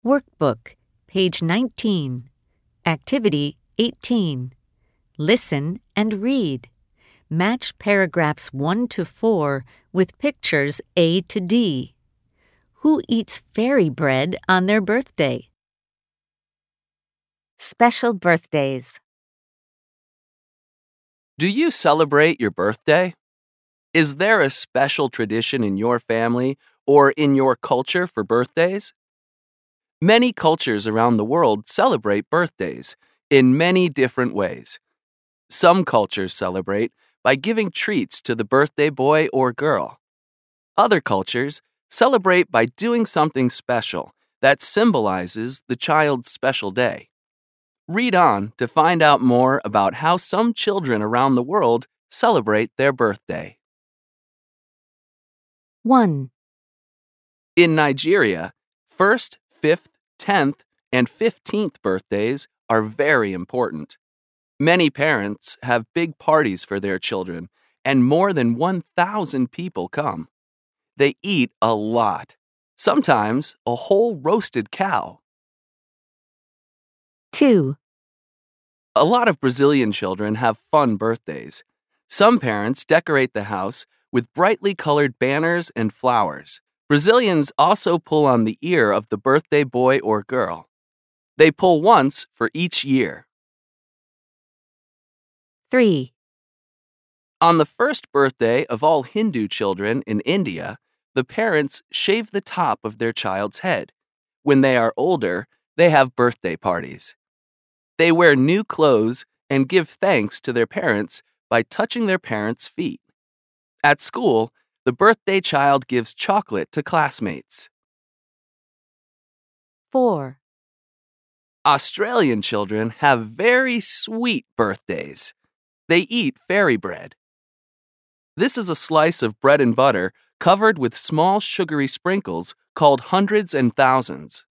Workbook, page 19. Activity 18. Listen and read. Match paragraphs 1 to 4 with pictures A to D. Who eats fairy bread on their birthday? Special birthdays. Do you celebrate your birthday? Is there a special tradition in your family or in your culture for birthdays? Many cultures around the world celebrate birthdays in many different ways. Some cultures celebrate by giving treats to the birthday boy or girl. Other cultures celebrate by doing something special that symbolizes the child's special day. Read on to find out more about how some children around the world celebrate their birthday. 1. In Nigeria, 1st, 5th, 10th, and 15th birthdays are very important. Many parents have big parties for their children, and more than 1,000 people come. They eat a lot, sometimes a whole roasted cow. 2. A lot of Brazilian children have fun birthdays. Some parents decorate the house with brightly colored banners and flowers. Brazilians also pull on the ear of the birthday boy or girl. They pull once for each year. 3. On the first birthday of all Hindu children in India, the parents shave the top of their child's head. When they are older, they have birthday parties. They wear new clothes and give thanks to their parents by touching their parents' feet. At school, the birthday child gives chocolate to classmates. 4. Australian children have very sweet birthdays. They eat fairy bread. This is a slice of bread and butter covered with small sugary sprinkles called hundreds and thousands.